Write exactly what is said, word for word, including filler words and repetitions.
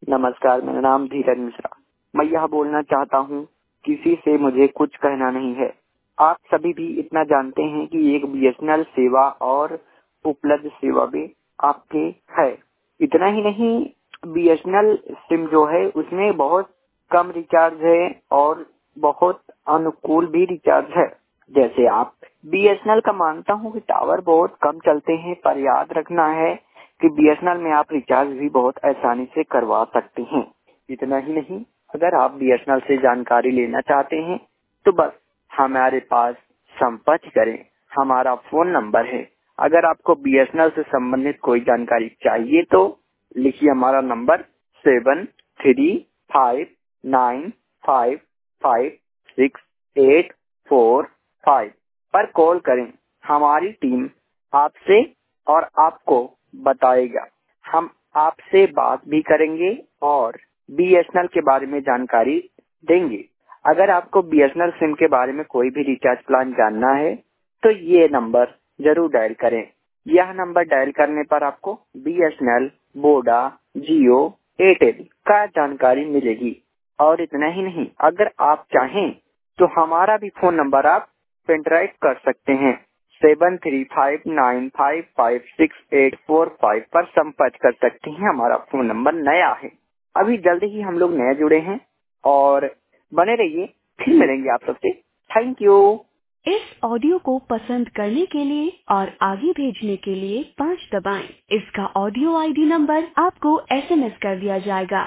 नमस्कार, मेरा नाम धीरज मिश्रा। मैं यह बोलना चाहता हूँ, किसी से मुझे कुछ कहना नहीं है। आप सभी भी इतना जानते हैं कि एक बीएसएनएल सेवा और उपलब्ध सेवा भी आपके है। इतना ही नहीं, बीएसएनएल सिम जो है उसमें बहुत कम रिचार्ज है और बहुत अनुकूल भी रिचार्ज है। जैसे आप बीएसएनएल का मानता हूँ कि टावर बहुत कम चलते हैं, पर याद रखना है कि बीएसएनएल में आप रिचार्ज भी बहुत आसानी से करवा सकते हैं। इतना ही नहीं, अगर आप बीएसएनएल से जानकारी लेना चाहते हैं तो बस हमारे पास संपर्क करें। हमारा फोन नंबर है। अगर आपको बीएसएनएल से संबंधित कोई जानकारी चाहिए तो लिखिए हमारा number seven three five nine five five six eight four five पर कॉल करें। हमारी टीम आपसे और आपको बताएगा। हम आपसे बात भी करेंगे और बीएसएनएल के बारे में जानकारी देंगे। अगर आपको बीएसएनएल सिम के बारे में कोई भी रिचार्ज प्लान जानना है तो ये नंबर जरूर डायल करें। यह नंबर डायल करने पर आपको बीएसएनएल, वोडा, जियो, एयरटेल का जानकारी मिलेगी। और इतना ही नहीं, अगर आप चाहें तो हमारा भी फोन नंबर आप पेनड्राइव कर सकते हैं। Seven three five nine five five six eight four five पर संपर्क कर सकते हैं। हमारा फोन नंबर नया है, अभी जल्द ही हम लोग नए जुड़े हैं और बने रहिए। फिर मिलेंगे आप सबसे। Thank you. इस ऑडियो को पसंद करने के लिए और आगे भेजने के लिए पाँच दबाएं। इसका ऑडियो आईडी नंबर आपको एसएमएस कर दिया जाएगा।